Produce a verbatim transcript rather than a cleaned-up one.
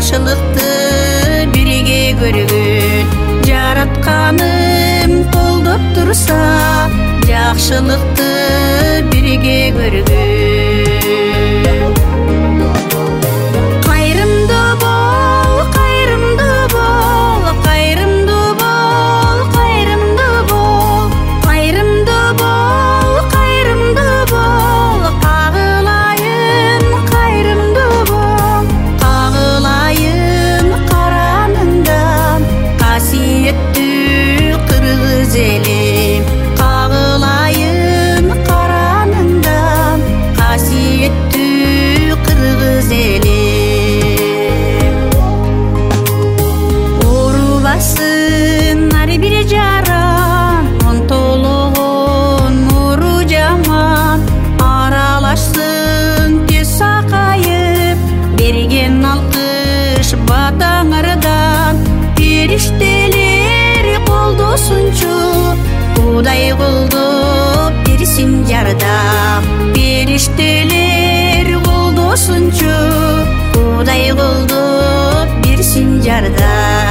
жакшылыкты бирге көргөн. Жаратканым колдоп турса, жакшылыкты бирге көргөн. Кайрымды бол, кайрымды бол, кайрымды бол, кайрымды бол, кайрымды бол, кайрымды бол, кагылайын, кайрымды бол, кагылайын караныңдан, касиеттүү кыргыз элим, кагылайын караныңдан, касиеттүү кыргыз элим. Урубасын ар бир жаран, онтологон нуру жаман, аралашсын тез сакайып, берген алкыш батаңардан, периштелер колдосунчу, Кудай колдоп берсин жардам. Периштелер колдосунчу, Кудай колдоп берсин жардам.